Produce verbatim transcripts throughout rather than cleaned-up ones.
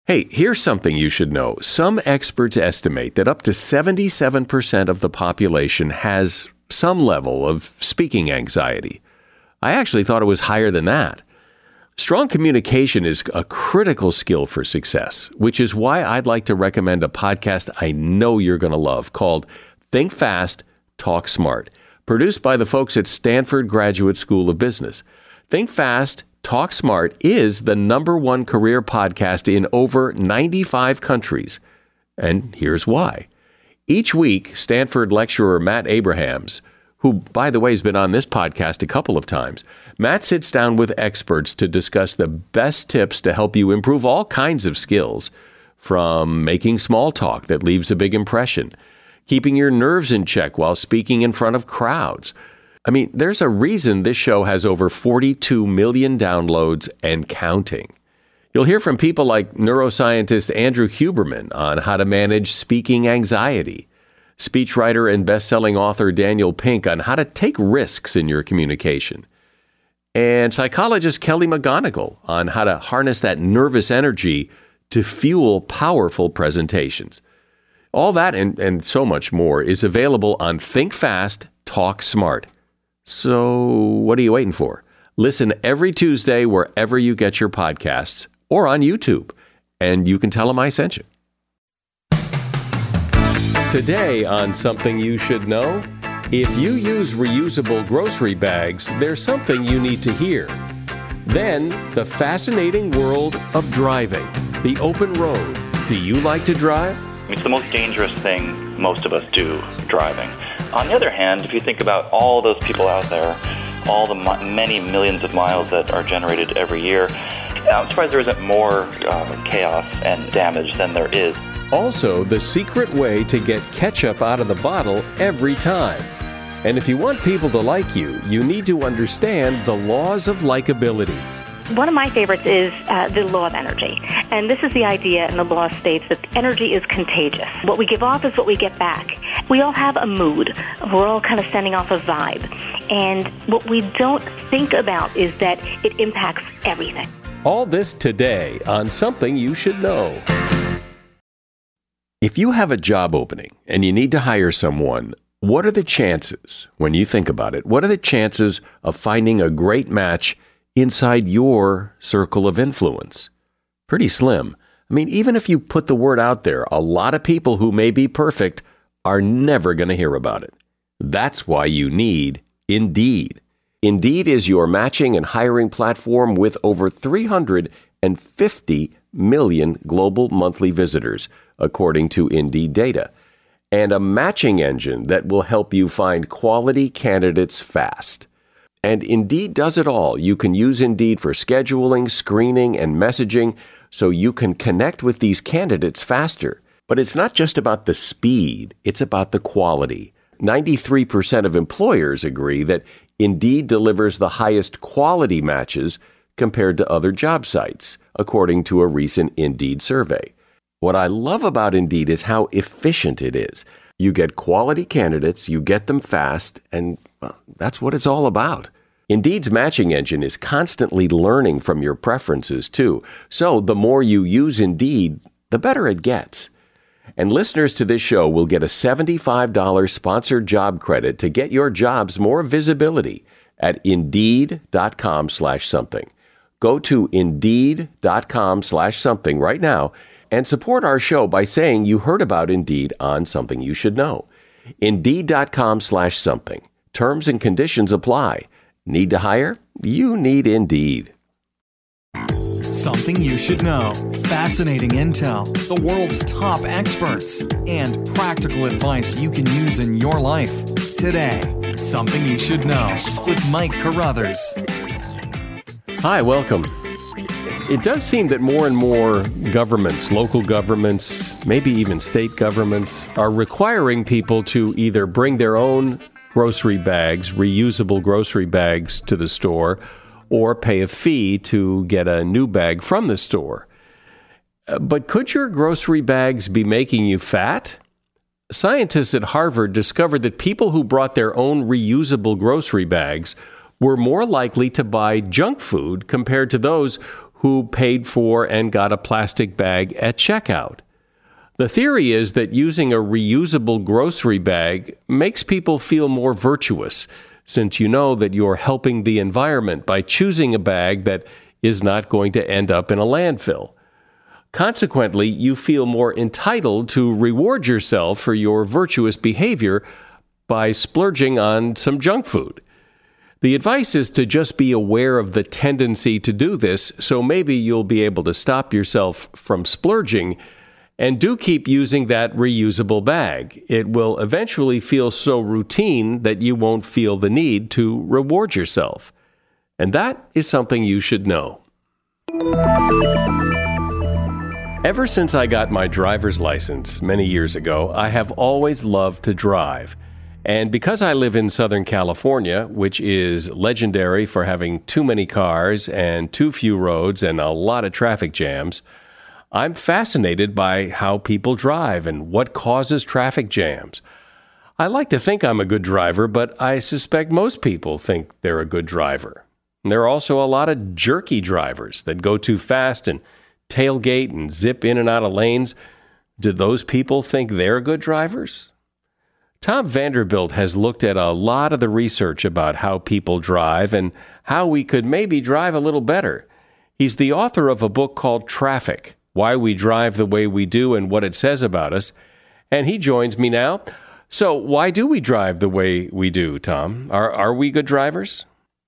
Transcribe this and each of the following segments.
Hey, here's something you should know. Some experts estimate that up to seventy-seven percent of the population has some level of speaking anxiety. I actually thought it was higher than that. Strong communication is a critical skill for success, which is why I'd like to recommend a podcast I know you're going to love called Think Fast, Talk Smart, produced by the folks at Stanford Graduate School of Business. Think Fast, Talk Smart is the number one career podcast in over ninety-five countries. And here's why. Each week, Stanford lecturer Matt Abrahams, who, by the way, has been on this podcast a couple of times, Matt sits down with experts to discuss the best tips to help you improve all kinds of skills, from making small talk that leaves a big impression, keeping your nerves in check while speaking in front of crowds. I mean, there's a reason this show has over forty-two million downloads and counting. You'll hear from people like neuroscientist Andrew Huberman on how to manage speaking anxiety, speechwriter and best-selling author Daniel Pink on how to take risks in your communication, and psychologist Kelly McGonigal on how to harness that nervous energy to fuel powerful presentations. All that and, and so much more is available on Think Fast, Talk Smart. So what are you waiting for? Listen every Tuesday wherever you get your podcasts or on YouTube, and you can tell them I sent you. Today on Something You Should Know, if you use reusable grocery bags, there's something you need to hear. Then, the fascinating world of driving, the open road. Do you like to drive? It's the most dangerous thing most of us do, driving. On the other hand, if you think about all those people out there, all the mi- many millions of miles that are generated every year, I'm surprised there isn't more uh, chaos and damage than there is. Also, the secret way to get ketchup out of the bottle every time. And if you want people to like you, you need to understand the laws of likability. One of my favorites is uh, the law of energy. And this is the idea, and the law states that energy is contagious. What we give off is what we get back. We all have a mood. We're all kind of sending off a vibe. And what we don't think about is that it impacts everything. All this today on Something You Should Know. If you have a job opening and you need to hire someone, what are the chances, when you think about it, what are the chances of finding a great match inside your circle of influence? Pretty slim. I mean, even if you put the word out there, a lot of people who may be perfect are never going to hear about it. That's why you need Indeed. Indeed is your matching and hiring platform with over three hundred fifty million global monthly visitors, according to Indeed data, and a matching engine that will help you find quality candidates fast. And Indeed does it all. You can use Indeed for scheduling, screening, and messaging so you can connect with these candidates faster. But it's not just about the speed, it's about the quality. ninety-three percent of employers agree that Indeed delivers the highest quality matches compared to other job sites, according to a recent Indeed survey. What I love about Indeed is how efficient it is. You get quality candidates, you get them fast, and well, that's what it's all about. Indeed's matching engine is constantly learning from your preferences, too. So the more you use Indeed, the better it gets. And listeners to this show will get a seventy-five dollars sponsored job credit to get your jobs more visibility at Indeed.com slash something. Go to Indeed.com slash something right now and support our show by saying you heard about Indeed on Something You Should Know. Indeed.com slash something. Terms and conditions apply. Need to hire? You need Indeed. Something you should know. Fascinating intel, the world's top experts, and practical advice you can use in your life. Today, Something You Should Know with Mike Carruthers. Hi, welcome. It does seem that more and more governments, local governments, maybe even state governments, are requiring people to either bring their own grocery bags, reusable grocery bags, to the store, or pay a fee to get a new bag from the store. But could your grocery bags be making you fat? Scientists at Harvard discovered that people who brought their own reusable grocery bags were more likely to buy junk food compared to those who paid for and got a plastic bag at checkout. The theory is that using a reusable grocery bag makes people feel more virtuous, since you know that you're helping the environment by choosing a bag that is not going to end up in a landfill. Consequently, you feel more entitled to reward yourself for your virtuous behavior by splurging on some junk food. The advice is to just be aware of the tendency to do this, so maybe you'll be able to stop yourself from splurging, and do keep using that reusable bag. It will eventually feel so routine that you won't feel the need to reward yourself. And that is something you should know. Ever since I got my driver's license many years ago, I have always loved to drive. And because I live in Southern California, which is legendary for having too many cars and too few roads and a lot of traffic jams, I'm fascinated by how people drive and what causes traffic jams. I like to think I'm a good driver, but I suspect most people think they're a good driver. There are also a lot of jerky drivers that go too fast and tailgate and zip in and out of lanes. Do those people think they're good drivers? Tom Vanderbilt has looked at a lot of the research about how people drive and how we could maybe drive a little better. He's the author of a book called Traffic: Why We Drive the Way We Do and What It Says About Us, and he joins me now. So why do we drive the way we do, Tom? Are are we good drivers?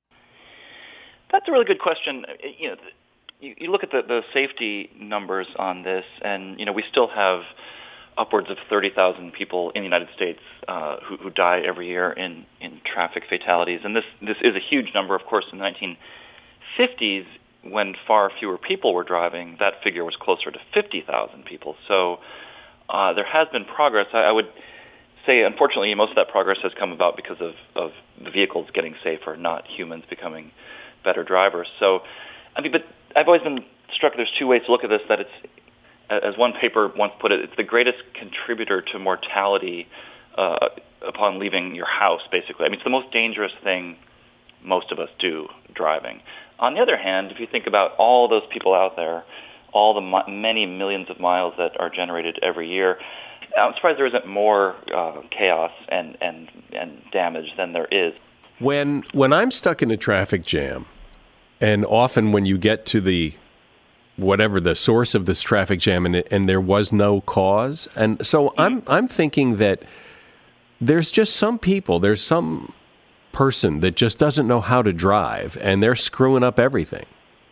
That's a really good question. You know, you, you look at the, the safety numbers on this, and you know we still have upwards of thirty thousand people in the United States uh, who, who die every year in, in traffic fatalities. And this this is a huge number. Of course, in the nineteen fifties, when far fewer people were driving, that figure was closer to fifty thousand people. So uh, there has been progress. I, I would say, unfortunately, most of that progress has come about because of, of the vehicles getting safer, not humans becoming better drivers. So, I mean, but I've always been struck there's two ways to look at this, that it's, as one paper once put it, it's the greatest contributor to mortality uh, upon leaving your house, basically. I mean, it's the most dangerous thing most of us do, driving. On the other hand, if you think about all those people out there, all the mi- many millions of miles that are generated every year, I'm surprised there isn't more uh, chaos and, and, and damage than there is. When when I'm stuck in a traffic jam, and often when you get to the whatever the source of this traffic jam and, and there was no cause, and so I'm I'm thinking that there's just some people, there's some person that just doesn't know how to drive, and they're screwing up everything.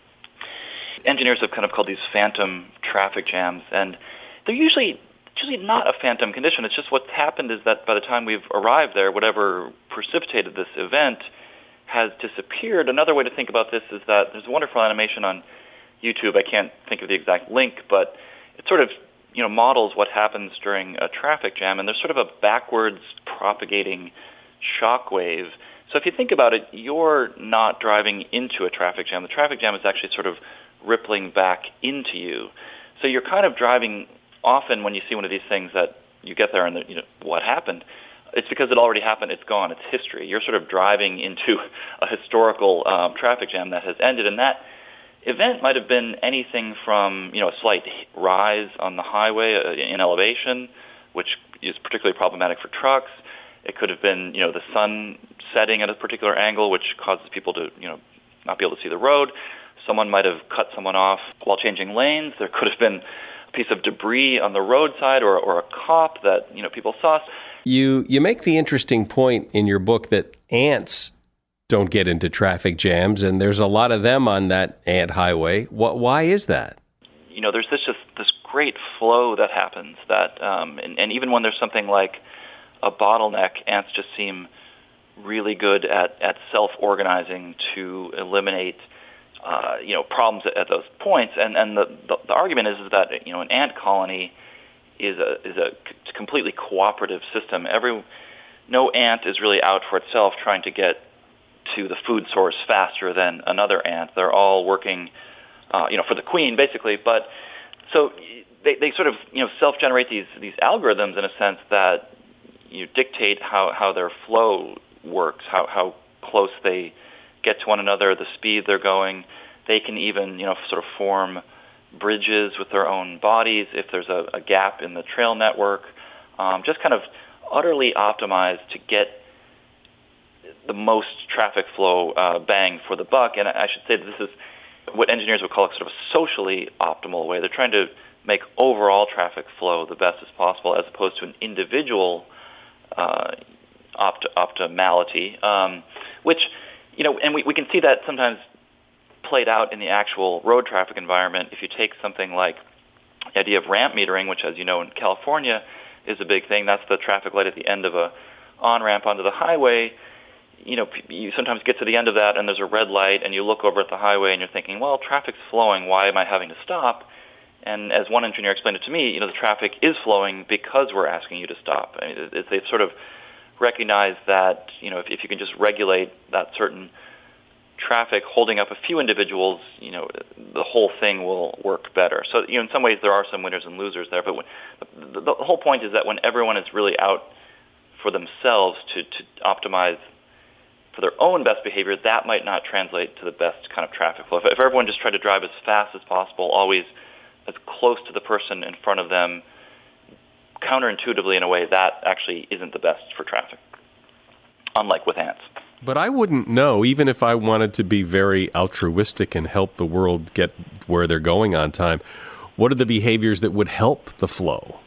Engineers have kind of called these phantom traffic jams, and they're usually usually not a phantom condition. It's just what's happened is that by the time we've arrived there, whatever precipitated this event has disappeared. Another way to think about this is that there's a wonderful animation on YouTube. I can't think of the exact link, but it sort of you know models what happens during a traffic jam, and there's sort of a backwards propagating shock wave. So if you think about it, you're not driving into a traffic jam. The traffic jam is actually sort of rippling back into you. So you're kind of driving. Often when you see one of these things that you get there and the, you know what happened, it's because it already happened. It's gone. It's history. You're sort of driving into a historical um, traffic jam that has ended, and that event might have been anything from you know a slight rise on the highway uh, in elevation, which is particularly problematic for trucks. It could have been you know the sun setting at a particular angle, which causes people to you know not be able to see the road. Someone might have cut someone off while changing lanes. There could have been a piece of debris on the roadside, or, or a cop that you know people saw. You you make the interesting point in your book that ants don't get into traffic jams, and there's a lot of them on that ant highway. What, why is that? You know, there's this just this great flow that happens. That um, and, and even when there's something like a bottleneck, ants just seem really good at, at self-organizing to eliminate uh, you know problems at, at those points. And and the, the the argument is, is that you know an ant colony is a is a c- completely cooperative system. Every no ant is really out for itself trying to get to the food source faster than another ant. They're all working, uh, you know, for the queen basically. But so they they sort of you know self-generate these these algorithms in a sense that you dictate how, how their flow works, how how close they get to one another, the speed they're going. They can even, you know, sort of form bridges with their own bodies if there's a, a gap in the trail network. Um, just kind of utterly optimized to get the most traffic flow uh, bang for the buck. And I should say that this is what engineers would call a sort of a socially optimal way. They're trying to make overall traffic flow the best as possible, as opposed to an individual uh, opt- optimality, um, which, you know, and we, we can see that sometimes played out in the actual road traffic environment. If you take something like the idea of ramp metering, which, as you know, in California is a big thing. That's the traffic light at the end of a on-ramp onto the highway. You know, you sometimes get to the end of that and there's a red light and you look over at the highway and you're thinking, well, traffic's flowing. Why am I having to stop? And as one engineer explained it to me, you know, the traffic is flowing because we're asking you to stop. I mean, it, they've sort of recognized that, you know, if, if you can just regulate that certain traffic holding up a few individuals, you know, the whole thing will work better. So, you know, in some ways there are some winners and losers there, but when, the, the whole point is that when everyone is really out for themselves to, to optimize for their own best behavior, that might not translate to the best kind of traffic flow. If, if everyone just tried to drive as fast as possible, always as close to the person in front of them, counterintuitively in a way, that actually isn't the best for traffic, unlike with ants. But I wouldn't know, even if I wanted to be very altruistic and help the world get where they're going on time, what are the behaviors that would help the flow?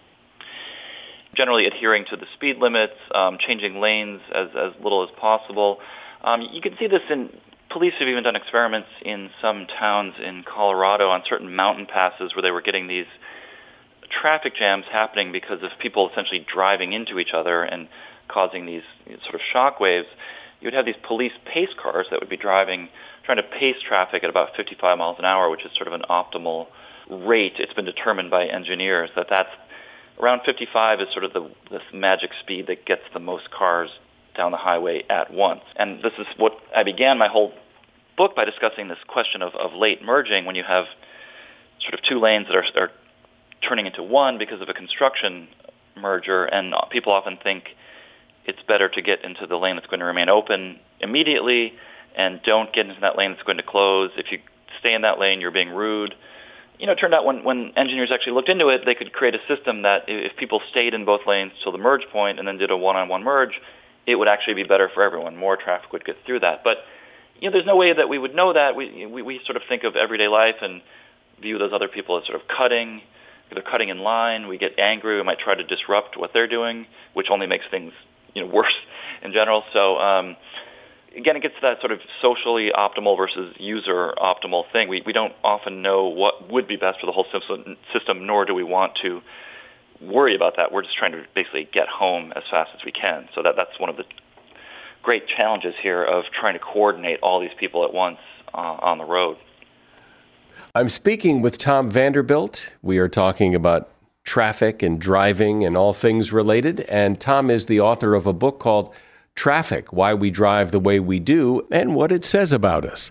Generally adhering to the speed limits, um, changing lanes as, as little as possible. Um, you can see this in, police have even done experiments in some towns in Colorado on certain mountain passes where they were getting these traffic jams happening because of people essentially driving into each other and causing these sort of shock waves. You would have these police pace cars that would be driving, trying to pace traffic at about fifty-five miles an hour, which is sort of an optimal rate. It's been determined by engineers that that's around fifty-five is sort of the this magic speed that gets the most cars down the highway at once. And this is what I began my whole book by discussing, this question of, of late merging, when you have sort of two lanes that are, are turning into one because of a construction merger, and people often think it's better to get into the lane that's going to remain open immediately and don't get into that lane that's going to close. If you stay in that lane, you're being rude. You know, it turned out when, when engineers actually looked into it, they could create a system that if people stayed in both lanes till the merge point and then did a one-on-one merge, it would actually be better for everyone. More traffic would get through that. But, you know, there's no way that we would know that. We, we, we sort of think of everyday life and view those other people as sort of cutting. They're cutting in line. We get angry. We might try to disrupt what they're doing, which only makes things, you know, worse in general. So, um, again, it gets to that sort of socially optimal versus user optimal thing. We we don't often know what would be best for the whole system, nor do we want to worry about that. We're just trying to basically get home as fast as we can. So that that's one of the great challenges here of trying to coordinate all these people at once uh, on the road. I'm speaking with Tom Vanderbilt. We are talking about traffic and driving and all things related. And Tom is the author of a book called Traffic, Why We Drive the Way We Do and What It Says About Us.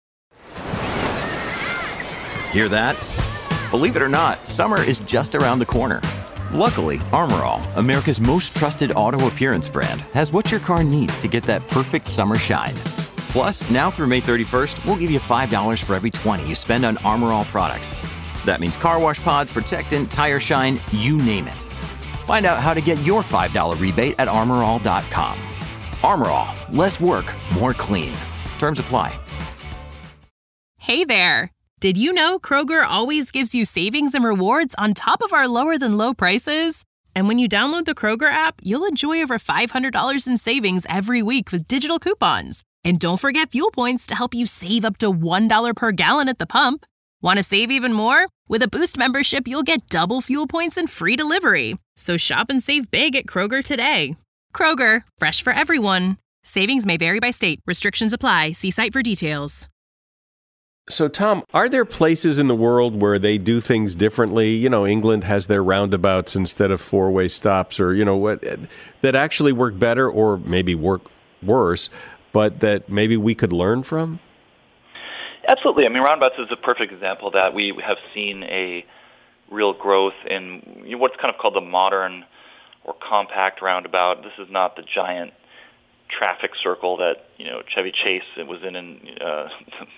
Hear that? Believe it or not, summer is just around the corner. Luckily, Armor All, America's most trusted auto appearance brand, has what your car needs to get that perfect summer shine. Plus, now through May thirty-first, we'll give you five dollars for every twenty you spend on Armor All products. That means car wash pods, protectant, tire shine, you name it. Find out how to get your five dollars rebate at armor all dot com. Armor All, less work, more clean. Terms apply. Hey there! Did you know Kroger always gives you savings and rewards on top of our lower than low prices? And when you download the Kroger app, you'll enjoy over five hundred dollars in savings every week with digital coupons. And don't forget fuel points to help you save up to one dollar per gallon at the pump. Want to save even more? With a Boost membership, you'll get double fuel points and free delivery. So shop and save big at Kroger today. Kroger, fresh for everyone. Savings may vary by state. Restrictions apply. See site for details. So, Tom, are there places in the world where they do things differently? You know, England has their roundabouts instead of four-way stops, or, you know, what that actually work better or maybe work worse, but that maybe we could learn from? Absolutely. I mean, roundabouts is a perfect example that we have seen a real growth in what's kind of called the modern or compact roundabout. This is not the giant traffic circle that, you know, Chevy Chase was in in uh,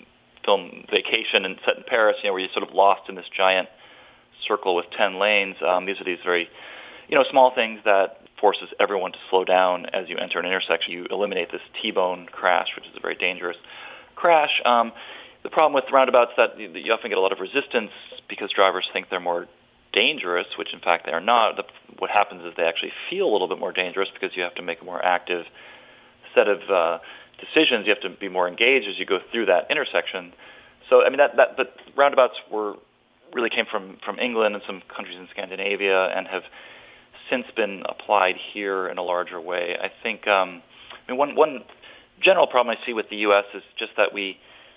film Vacation and set in Paris, you know, where you're sort of lost in this giant circle with ten lanes. Um, these are these very, you know, small things that forces everyone to slow down as you enter an intersection. You eliminate this T-bone crash, which is a very dangerous crash. Um, the problem with roundabouts is that you often get a lot of resistance because drivers think they're more dangerous, which in fact they are not. The, what happens is they actually feel a little bit more dangerous because you have to make a more active set of uh, decisions. You have to be more engaged as you go through that intersection. So, I mean, that, that but roundabouts were really came from, from England and some countries in Scandinavia and have since been applied here in a larger way. I think um, I mean, one, one general problem I see with the U S is just that we,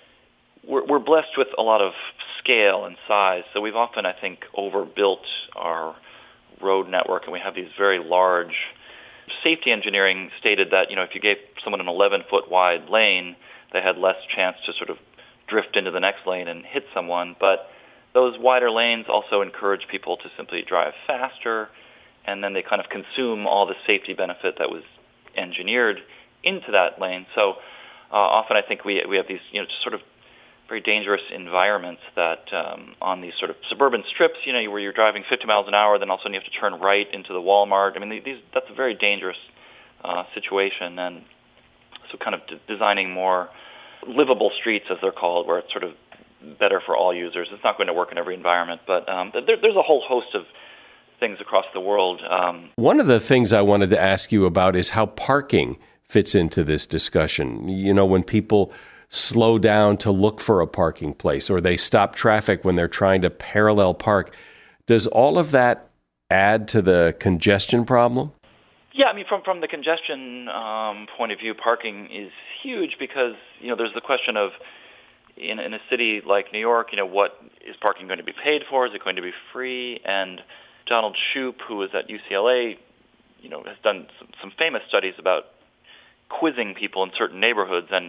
we're, we're blessed with a lot of scale and size. So we've often, I think, overbuilt our road network, and we have these very large. Safety engineering stated that, you know, if you gave someone an eleven-foot wide lane, they had less chance to sort of drift into the next lane and hit someone. But those wider lanes also encourage people to simply drive faster, and then they kind of consume all the safety benefit that was engineered into that lane. So uh, often I think we we have these, you know, just sort of very dangerous environments that um, on these sort of suburban strips, you know, where you're driving fifty miles an hour, then all of a sudden you have to turn right into the Walmart. I mean, these that's a very dangerous uh, situation, and so kind of d- designing more livable streets, as they're called, where it's sort of better for all users. It's not going to work in every environment, but um, there, there's a whole host of things across the world. Um, One of the things I wanted to ask you about is how parking fits into this discussion. You know, when people slow down to look for a parking place, or they stop traffic when they're trying to parallel park, does all of that add to the congestion problem? Yeah, I mean, from from the congestion um, point of view, parking is huge because, you know, there's the question of, in, in a city like New York, you know, what is parking going to be paid for? Is it going to be free? And Donald Shoup, who is at U C L A, you know, has done some, some famous studies about quizzing people in certain neighborhoods and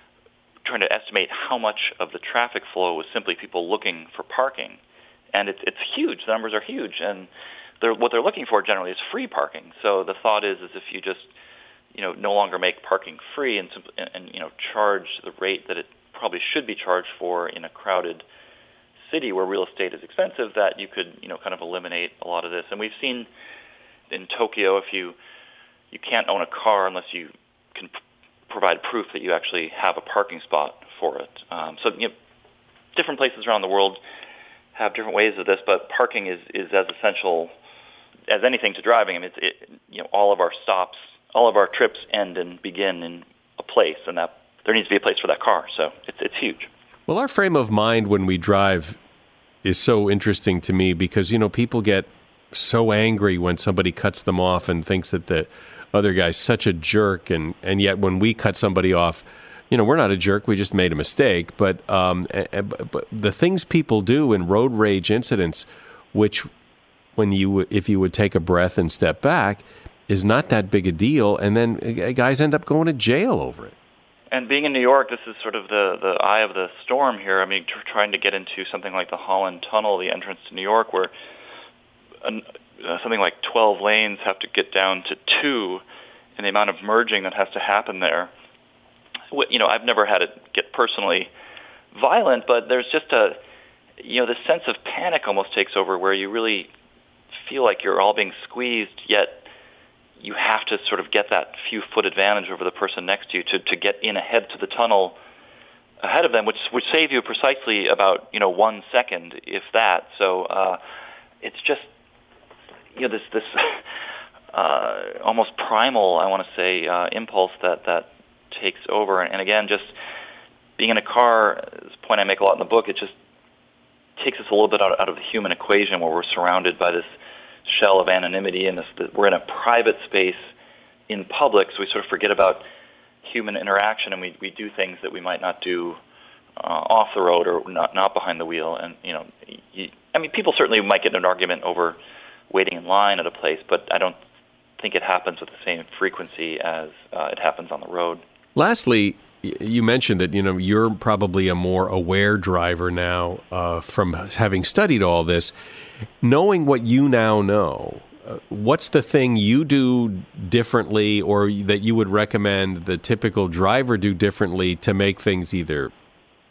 trying to estimate how much of the traffic flow was simply people looking for parking. And it's it's huge. The numbers are huge. And they're, what they're looking for generally is free parking. So the thought is, is if you just, you know, no longer make parking free and, and, and you know, charge the rate that it probably should be charged for in a crowded city where real estate is expensive, that you could, you know, kind of eliminate a lot of this. And we've seen in Tokyo, if you you can't own a car unless you can p- provide proof that you actually have a parking spot for it. Um, so, you know, different places around the world have different ways of this, but parking is, is as essential as anything to driving. I mean, it's, it, you know, all of our stops, all of our trips end and begin in a place, and that there needs to be a place for that car. So it's it's huge. Well, our frame of mind when we drive is so interesting to me because, you know, people get so angry when somebody cuts them off and thinks that the other guy's such a jerk, and, and yet when we cut somebody off, you know, we're not a jerk, we just made a mistake. But, um, but the things people do in road rage incidents, which when you if you would take a breath and step back, is not that big a deal, and then guys end up going to jail over it. And being in New York, this is sort of the, the eye of the storm here. I mean, tr- trying to get into something like the Holland Tunnel, the entrance to New York, where an, uh, something like twelve lanes have to get down to two, and the amount of merging that has to happen there. You know, I've never had it get personally violent, but there's just a, you know, this sense of panic almost takes over where you really feel like you're all being squeezed, yet you have to sort of get that few foot advantage over the person next to you to, to get in ahead to the tunnel ahead of them, which would save you precisely about, you know, one second, if that. So uh, it's just, you know, this this uh, almost primal, I want to say, uh, impulse that, that takes over. And again, just being in a car, this point I make a lot in the book, it just takes us a little bit out, out of the human equation where we're surrounded by this shell of anonymity, and this, we're in a private space in public, so we sort of forget about human interaction, and we, we do things that we might not do uh, off the road or not not behind the wheel. And you know, you, I mean, people certainly might get in an argument over waiting in line at a place, but I don't think it happens with the same frequency as uh, it happens on the road. Lastly, you mentioned that, you know, you're probably a more aware driver now uh, from having studied all this. Knowing what you now know, uh, what's the thing you do differently or that you would recommend the typical driver do differently to make things either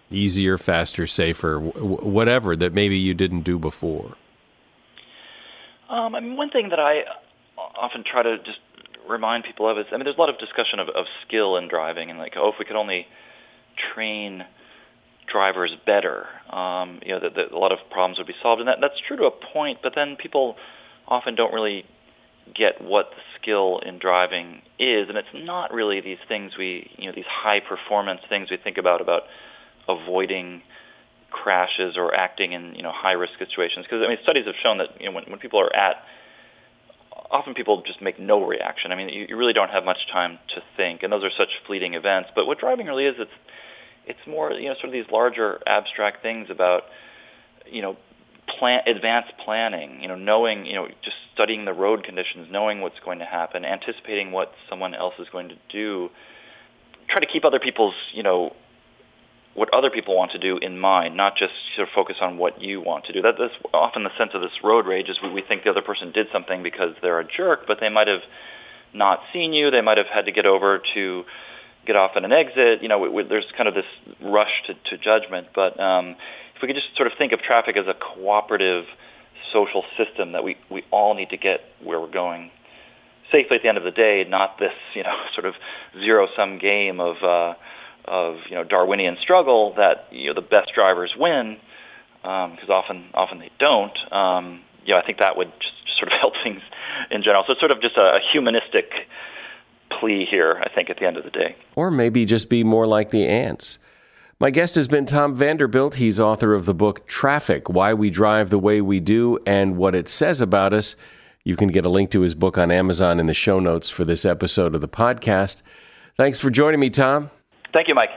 easier, faster, safer, w- whatever that maybe you didn't do before? Um, I mean, one thing that I often try to just remind people of is, I mean, there's a lot of discussion of, of skill in driving, and like, oh, if we could only train drivers better, um, you know, that, that a lot of problems would be solved, and that, that's true to a point, but then people often don't really get what the skill in driving is, and it's not really these things we, you know, these high performance things we think about, about avoiding crashes or acting in, you know, high risk situations. Because, I mean, studies have shown that, you know, when, when people are at, often people just make no reaction. I mean, you, you really don't have much time to think, and those are such fleeting events. But what driving really is, it's, it's more, you know, sort of these larger abstract things about, you know, plan, advanced planning, you know, knowing, you know, just studying the road conditions, knowing what's going to happen, anticipating what someone else is going to do, try to keep other people's, you know, what other people want to do in mind, not just sort of focus on what you want to do. That, that's often the sense of this road rage, is we, we think the other person did something because they're a jerk, but they might have not seen you, they might have had to get over to get off at an exit. You know, we, we, there's kind of this rush to, to judgment, but um, if we could just sort of think of traffic as a cooperative social system that we, we all need to get where we're going safely at the end of the day, not this, you know, sort of zero-sum game of, uh, of you know, Darwinian struggle that, you know, the best drivers win, because um, often often they don't. Um, you know, I think that would just, just sort of help things in general. So it's sort of just a, a humanistic plea here, I think, at the end of the day. Or maybe just be more like the ants. My guest has been Tom Vanderbilt. He's author of the book Traffic, Why We Drive the Way We Do and What It Says About Us. You can get a link to his book on Amazon in the show notes for this episode of the podcast. Thanks for joining me, Tom. Thank you, Mike.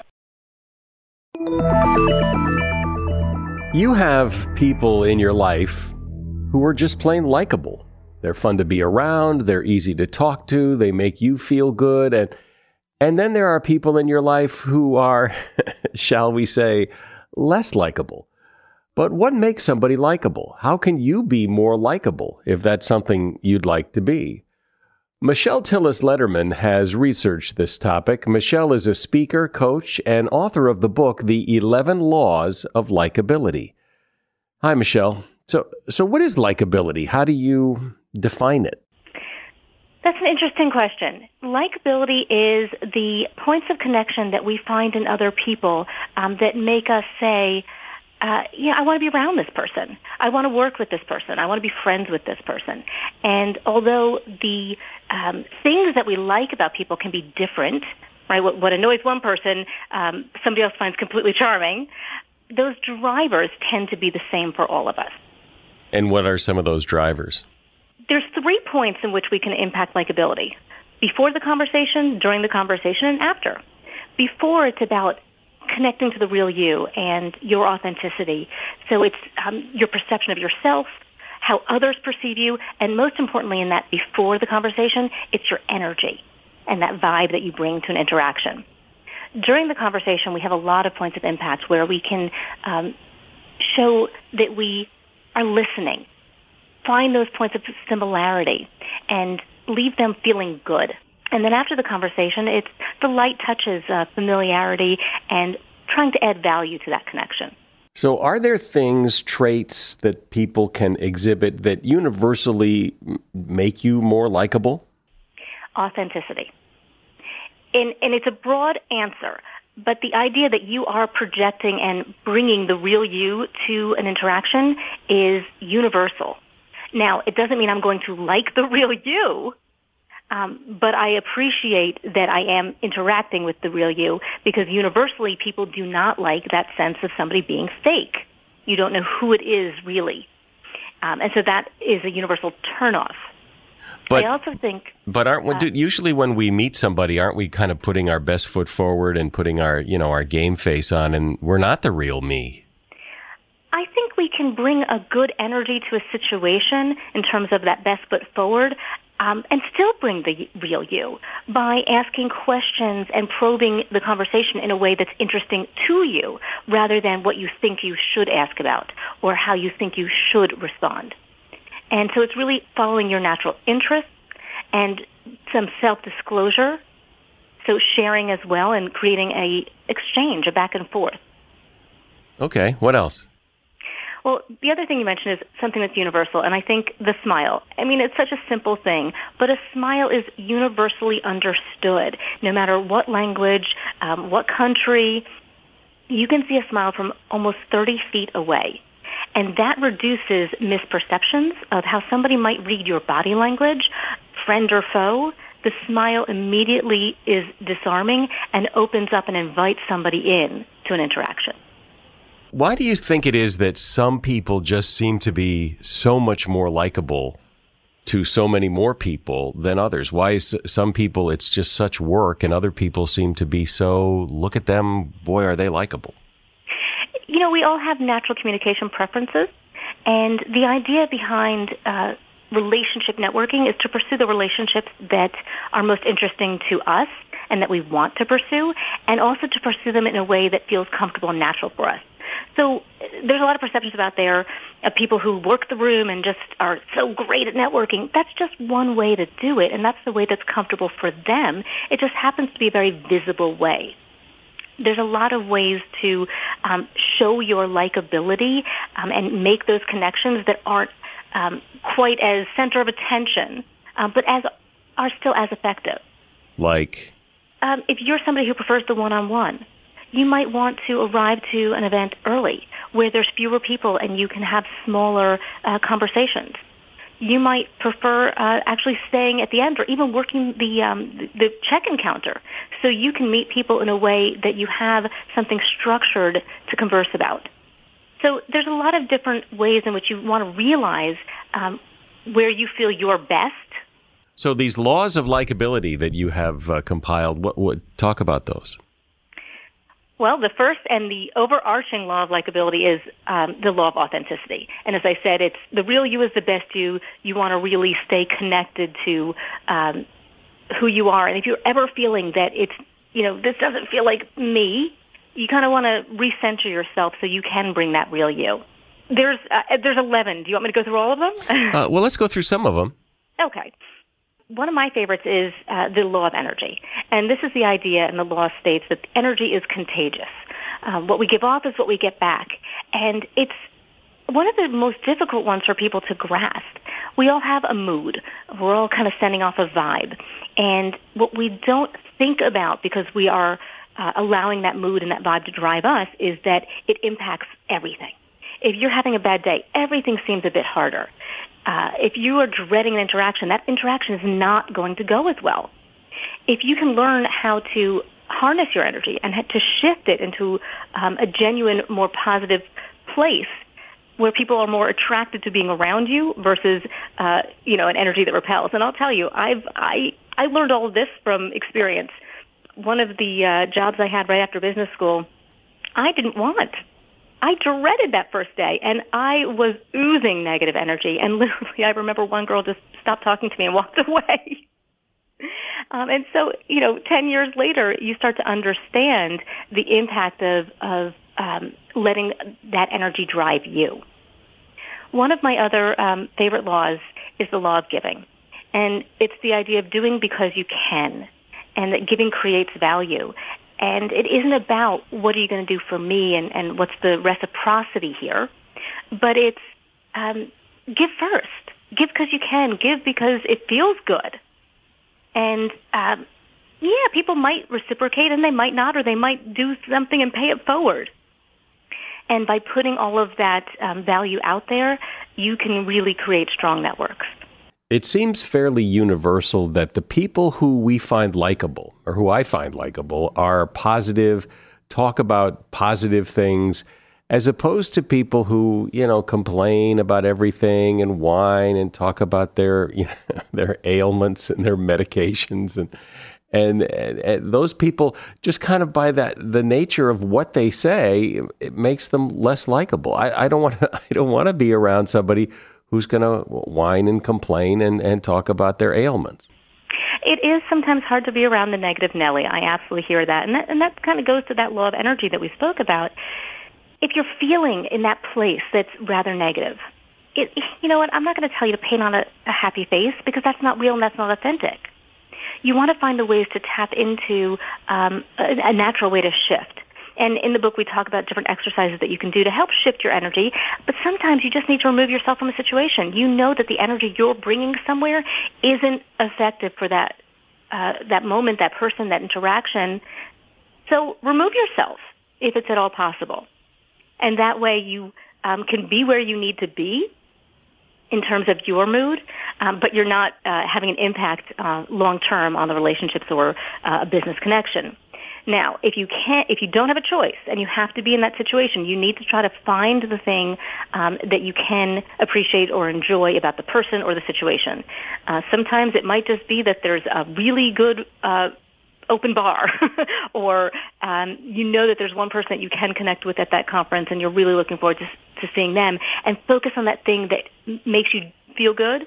You have people in your life who are just plain likable. They're fun to be around, they're easy to talk to, they make you feel good, and and then there are people in your life who are, shall we say, less likable. But what makes somebody likable? How can you be more likable if that's something you'd like to be? Michelle Tillis Lederman has researched this topic. Michelle is a speaker, coach, and author of the book, The eleven Laws of Likability. Hi, Michelle. So, so what is likability? How do you define it? That's an interesting question. Likability is the points of connection that we find in other people um, that make us say, uh, yeah, I want to be around this person. I want to work with this person. I want to be friends with this person. And although the um, things that we like about people can be different, right? What, what annoys one person, um, somebody else finds completely charming. Those drivers tend to be the same for all of us. And what are some of those drivers? There's three points in which we can impact likability. Before the conversation, during the conversation, and after. Before, it's about connecting to the real you and your authenticity. So it's um, your perception of yourself, how others perceive you, and most importantly in that before the conversation, it's your energy and that vibe that you bring to an interaction. During the conversation, we have a lot of points of impact where we can um, show that we are listening, find those points of similarity, and leave them feeling good. And then after the conversation, it's the light touches, uh, familiarity, and trying to add value to that connection. So are there things, traits that people can exhibit that universally make you more likable? Authenticity. And, and it's a broad answer, but the idea that you are projecting and bringing the real you to an interaction is universal. Now, it doesn't mean I'm going to like the real you, um, but I appreciate that I am interacting with the real you, because universally people do not like that sense of somebody being fake. You don't know who it is really. Um, and so that is a universal turnoff. But, I also think... But aren't we, uh, dude, usually when we meet somebody, aren't we kind of putting our best foot forward and putting our, you know, our game face on, and we're not the real me? I think we can bring a good energy to a situation in terms of that best foot forward, um, and still bring the real you by asking questions and probing the conversation in a way that's interesting to you, rather than what you think you should ask about or how you think you should respond. And so it's really following your natural interests and some self-disclosure, so sharing as well and creating a exchange, a back and forth. Okay, what else? Well, the other thing you mentioned is something that's universal, and I think the smile. I mean, it's such a simple thing, but a smile is universally understood. No matter what language, um, what country, you can see a smile from almost thirty feet away. And that reduces misperceptions of how somebody might read your body language, friend or foe. The smile immediately is disarming and opens up and invites somebody in to an interaction. Why do you think it is that some people just seem to be so much more likable to so many more people than others? Why is some people it's just such work and other people seem to be so, look at them, boy, are they likable? You know, we all have natural communication preferences, and the idea behind uh, relationship networking is to pursue the relationships that are most interesting to us and that we want to pursue, and also to pursue them in a way that feels comfortable and natural for us. So there's a lot of perceptions out there of people who work the room and just are so great at networking. That's just one way to do it, and that's the way that's comfortable for them. It just happens to be a very visible way. There's a lot of ways to um, show your likability um, and make those connections that aren't um, quite as center of attention, um, but as are still as effective. Like? Um, if you're somebody who prefers the one-on-one, you might want to arrive to an event early where there's fewer people and you can have smaller uh, conversations. You might prefer uh, actually staying at the end or even working the um, the check-in counter so you can meet people in a way that you have something structured to converse about. So there's a lot of different ways in which you want to realize um, where you feel you're best. So these laws of likability that you have uh, compiled, what, what talk about those? Well, the first and the overarching law of likability is um, the law of authenticity. And as I said, it's the real you is the best you. You want to really stay connected to um, who you are. And if you're ever feeling that it's, you know, this doesn't feel like me, you kind of want to recenter yourself so you can bring that real you. There's uh, there's eleven. Do you want me to go through all of them? uh, well, let's go through some of them. Okay. One of my favorites is uh, the law of energy. And this is the idea, and the law states that energy is contagious. Um, what we give off is what we get back. And it's one of the most difficult ones for people to grasp. We all have a mood. We're all kind of sending off a vibe. And what we don't think about, because we are uh, allowing that mood and that vibe to drive us, is that it impacts everything. If you're having a bad day, everything seems a bit harder. Uh, if you are dreading an interaction, that interaction is not going to go as well. If you can learn how to harness your energy and to shift it into um, a genuine, more positive place where people are more attracted to being around you versus, uh, you know, an energy that repels. And I'll tell you, I've, I, I learned all of this from experience. One of the uh, jobs I had right after business school, I didn't want. I dreaded that first day, and I was oozing negative energy. And literally, I remember one girl just stopped talking to me and walked away. um, and so, you know, ten years later, you start to understand the impact of, of um, letting that energy drive you. One of my other um, favorite laws is the law of giving. And it's the idea of doing because you can, and that giving creates value. And it isn't about what are you going to do for me and, and what's the reciprocity here, but it's um, give first. Give because you can. Give because it feels good. And, um, yeah, people might reciprocate and they might not, or they might do something and pay it forward. And by putting all of that um, value out there, you can really create strong networks. It seems fairly universal that the people who we find likable, or who I find likable, are positive, talk about positive things, as opposed to people who, you know, complain about everything and whine and talk about their, you know, their ailments and their medications. And, and and and those people, just kind of by that, the nature of what they say, it makes them less likable. I, I don't want to. I don't want to be around somebody who's going to whine and complain and, and talk about their ailments. It is sometimes hard to be around the negative Nelly. I absolutely hear that. And that, and that kind of goes to that law of energy that we spoke about. If you're feeling in that place that's rather negative, it, you know what, I'm not going to tell you to paint on a, a happy face because that's not real and that's not authentic. You want to find the ways to tap into um, a, a natural way to shift. And in the book, we talk about different exercises that you can do to help shift your energy. But sometimes you just need to remove yourself from a situation. You know that the energy you're bringing somewhere isn't effective for that uh, that moment, that person, that interaction. So remove yourself if it's at all possible. And that way you um, can be where you need to be in terms of your mood, um, but you're not uh, having an impact uh, long-term on the relationships or uh, a business connection. Now, if you can't, if you don't have a choice and you have to be in that situation, you need to try to find the thing um, that you can appreciate or enjoy about the person or the situation. Uh, sometimes it might just be that there's a really good uh, open bar, or um, you know that there's one person that you can connect with at that conference, and you're really looking forward to, to seeing them, and focus on that thing that makes you feel good,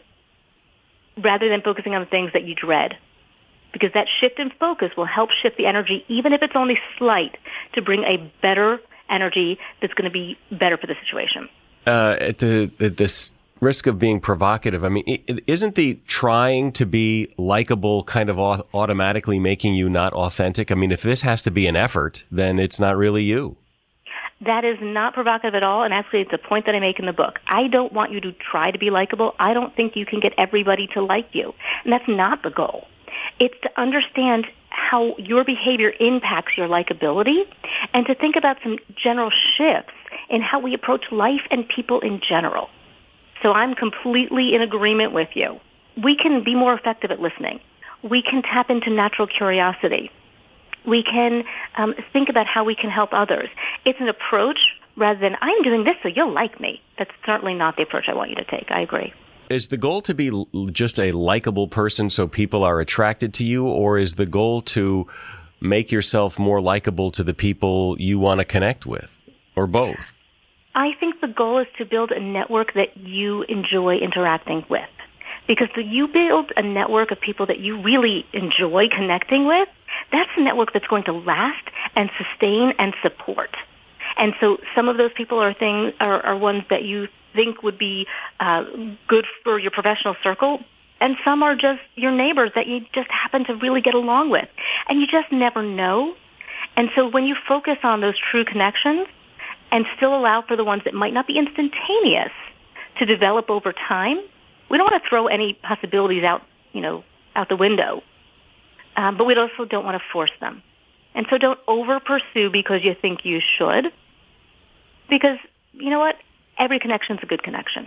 rather than focusing on the things that you dread. Because that shift in focus will help shift the energy, even if it's only slight, to bring a better energy that's going to be better for the situation. Uh, at the, at this risk of being provocative, I mean, isn't the trying to be likable kind of automatically making you not authentic? I mean, if this has to be an effort, then it's not really you. That is not provocative at all, and actually it's a point that I make in the book. I don't want you to try to be likable. I don't think you can get everybody to like you, and that's not the goal. It's to understand how your behavior impacts your likability, and to think about some general shifts in how we approach life and people in general. So I'm completely in agreement with you. We can be more effective at listening. We can tap into natural curiosity. We can um, think about how we can help others. It's an approach rather than, I'm doing this so you'll like me. That's certainly not the approach I want you to take. I agree. Is the goal to be just a likable person so people are attracted to you, or is the goal to make yourself more likable to the people you want to connect with, or both? I think the goal is to build a network that you enjoy interacting with. Because the, you build a network of people that you really enjoy connecting with, that's a network that's going to last and sustain and support. And so some of those people are things are, are ones that you think would be uh, good for your professional circle, and some are just your neighbors that you just happen to really get along with. And you just never know. And so when you focus on those true connections and still allow for the ones that might not be instantaneous to develop over time, we don't want to throw any possibilities out, you know, out the window. Um, but we also don't want to force them. And so don't over-pursue because you think you should. Because, you know what? Every connection's a good connection.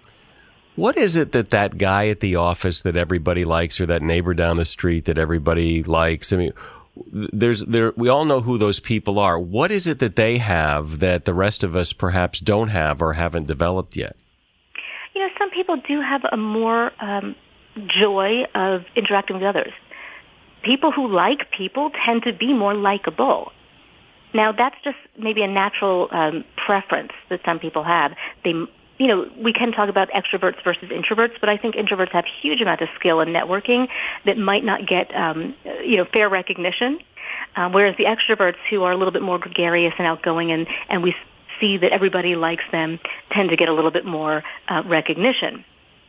What is it that that guy at the office that everybody likes, or that neighbor down the street that everybody likes? I mean, there's there. We all know who those people are. What is it that they have that the rest of us perhaps don't have or haven't developed yet? You know, some people do have a more um, joy of interacting with others. People who like people tend to be more likable. Now, that's just maybe a natural um, preference that some people have. They, you know, we can talk about extroverts versus introverts, but I think introverts have huge amount of skill in networking that might not get, um, you know, fair recognition, uh, whereas the extroverts who are a little bit more gregarious and outgoing, and, and we see that everybody likes them, tend to get a little bit more uh, recognition.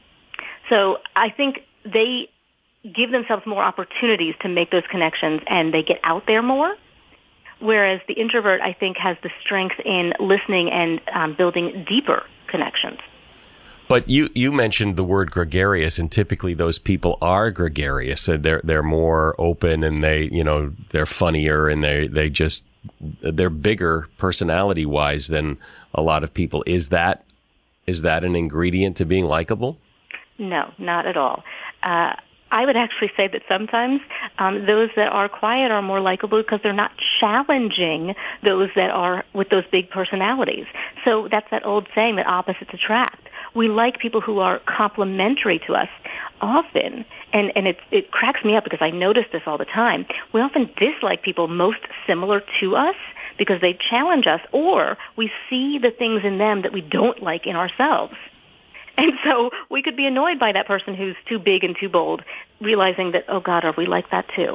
So I think they give themselves more opportunities to make those connections, and they get out there more. Whereas the introvert, I think, has the strength in listening and um, building deeper connections. But you, you mentioned the word gregarious, and typically those people are gregarious. And they're they're more open, and they you know they're funnier, and they they just they're bigger personality wise than a lot of people. Is that is that an ingredient to being likable? No, not at all. Uh, I would actually say that sometimes um, those that are quiet are more likable because they're not challenging those that are with those big personalities. So that's that old saying that opposites attract. We like people who are complementary to us often, and, and it, it cracks me up because I notice this all the time. We often dislike people most similar to us because they challenge us, or we see the things in them that we don't like in ourselves. And so we could be annoyed by that person who's too big and too bold, realizing that, oh, God, are we like that too?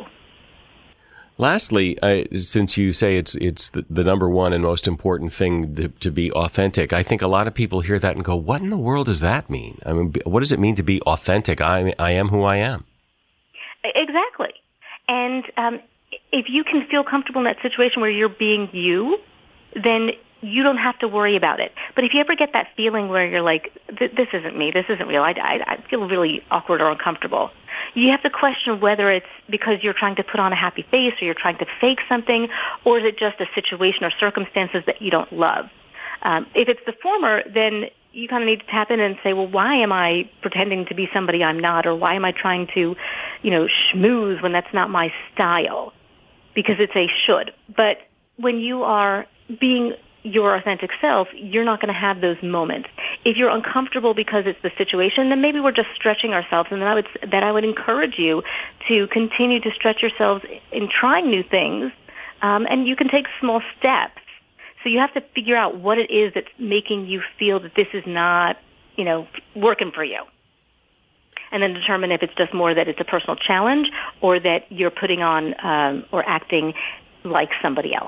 Lastly, uh, since you say it's it's the, the number one and most important thing to, to be authentic, I think a lot of people hear that and go, what in the world does that mean? I mean, what does it mean to be authentic? I, I am who I am. Exactly. And um, if you can feel comfortable in that situation where you're being you, then you don't have to worry about it. But if you ever get that feeling where you're like, this isn't me, this isn't real, I, I, I feel really awkward or uncomfortable, you have to question whether it's because you're trying to put on a happy face or you're trying to fake something, or is it just a situation or circumstances that you don't love. Um, if it's the former, then you kind of need to tap in and say, well, why am I pretending to be somebody I'm not, or why am I trying to, you know, schmooze when that's not my style? Because it's a should. But when you are being your authentic self, you're not going to have those moments. If you're uncomfortable because it's the situation, then maybe we're just stretching ourselves, and then I would that I would encourage you to continue to stretch yourselves in trying new things, um, and you can take small steps. So you have to figure out what it is that's making you feel that this is not, you know, working for you, and then determine if it's just more that it's a personal challenge or that you're putting on um, or acting like somebody else.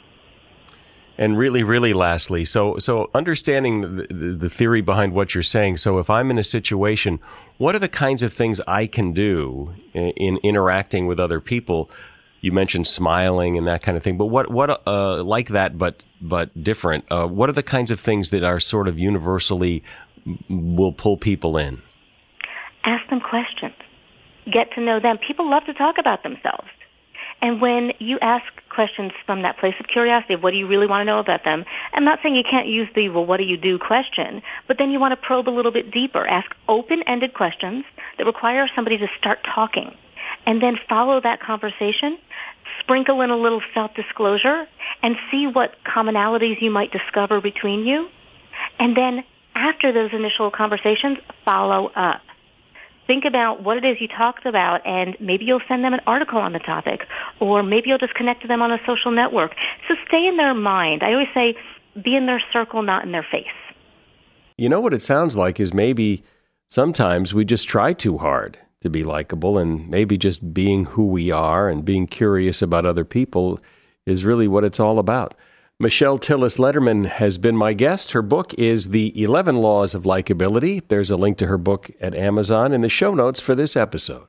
And really, really lastly, so so understanding the, the theory behind what you're saying. So if I'm in a situation, what are the kinds of things I can do in, in interacting with other people? You mentioned smiling and that kind of thing, but what what uh, like that, but but different? Uh, what are the kinds of things that are sort of universally will pull people in? Ask them questions. Get to know them. People love to talk about themselves. And when you ask questions from that place of curiosity of what do you really want to know about them, I'm not saying you can't use the, well, what do you do question, but then you want to probe a little bit deeper. Ask open-ended questions that require somebody to start talking, and then follow that conversation, sprinkle in a little self-disclosure, and see what commonalities you might discover between you. And then after those initial conversations, follow up. Think about what it is you talked about, and maybe you'll send them an article on the topic, or maybe you'll just connect to them on a social network. So stay in their mind. I always say, be in their circle, not in their face. You know what it sounds like is maybe sometimes we just try too hard to be likable, and maybe just being who we are and being curious about other people is really what it's all about. Michelle Tillis Lederman has been my guest. Her book is The eleven Laws of Likeability. There's a link to her book at Amazon in the show notes for this episode.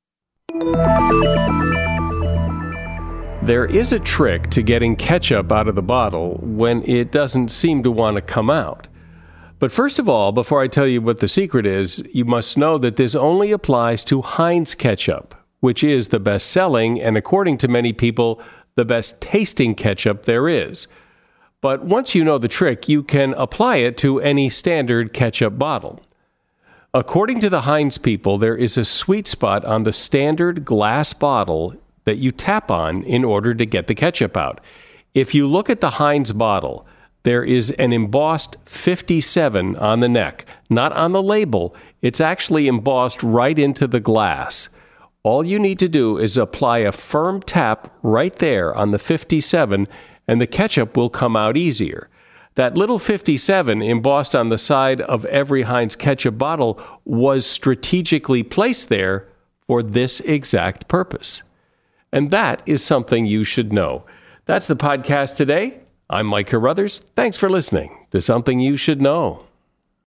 There is a trick to getting ketchup out of the bottle when it doesn't seem to want to come out. But first of all, before I tell you what the secret is, you must know that this only applies to Heinz ketchup, which is the best-selling and, according to many people, the best-tasting ketchup there is. But once you know the trick, you can apply it to any standard ketchup bottle. According to the Heinz people, there is a sweet spot on the standard glass bottle that you tap on in order to get the ketchup out. If you look at the Heinz bottle, there is an embossed fifty-seven on the neck, not on the label. It's actually embossed right into the glass. All you need to do is apply a firm tap right there on the fifty-seven, and the ketchup will come out easier. That little fifty-seven embossed on the side of every Heinz ketchup bottle was strategically placed there for this exact purpose. And that is something you should know. That's the podcast today. I'm Mike Carruthers. Thanks for listening to Something You Should Know.